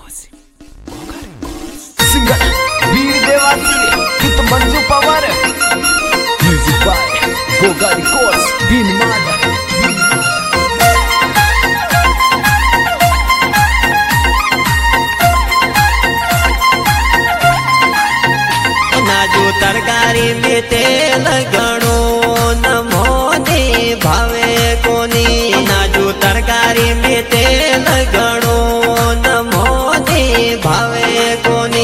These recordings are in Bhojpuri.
सिंगर वीर देवासी हित Manju Pawar music by Goga records बीनमाद नाजू तरकारी में तेल गणो नमो दे भावे कोनी नाजू तरकारी में तेल गणो नमो दे भावे कोनी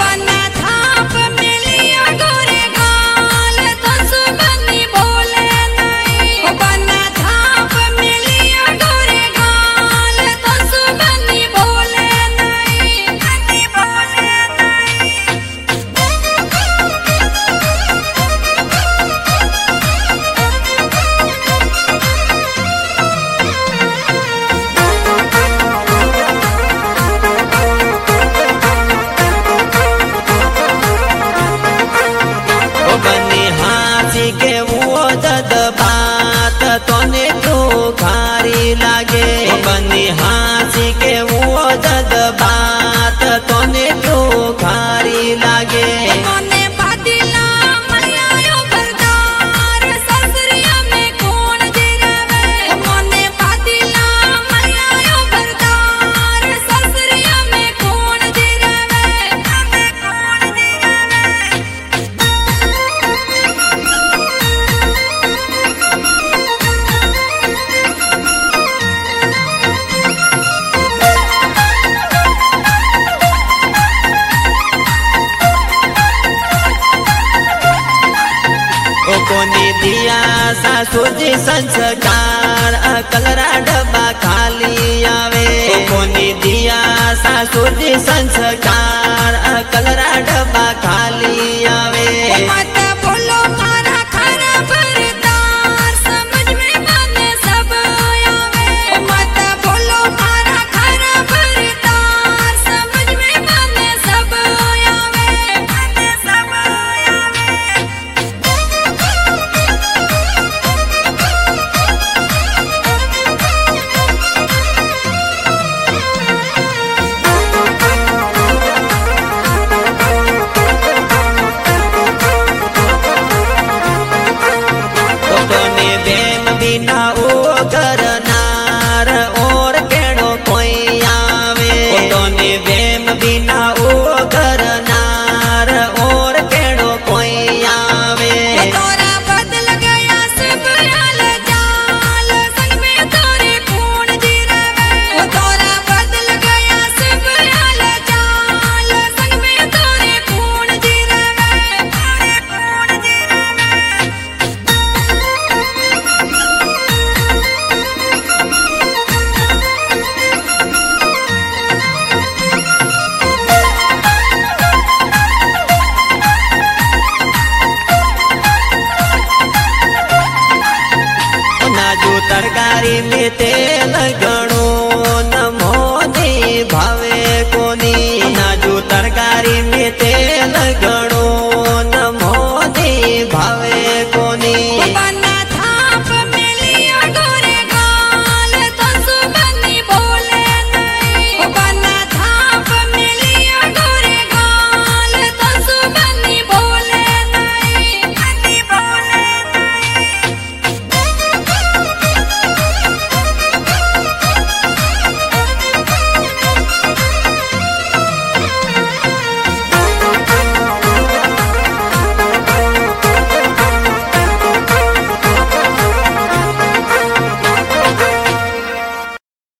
के वो दद बात तोने तो खारी लागे बनी हासी के वो दद बात तोने तो खारी लागे कोनी दिया सासू जी संस्कार कलरा डब्बा खाली आवे कोनी दिया सासू जी संस्कार कलरा डब्बा खाली आवे बिना ओ करनार और केड़ो कोई आवे तोने बेम बिना ओ करनार और केड़ो कोई आवे तोरा बदल गया सब हाल चाल संग में तोरे खून जिरवे तोरा बदल गया सब हाल चाल संग में तोरे खून जिरवे नाजू तरकारी में तेल गणो नमो दे भावे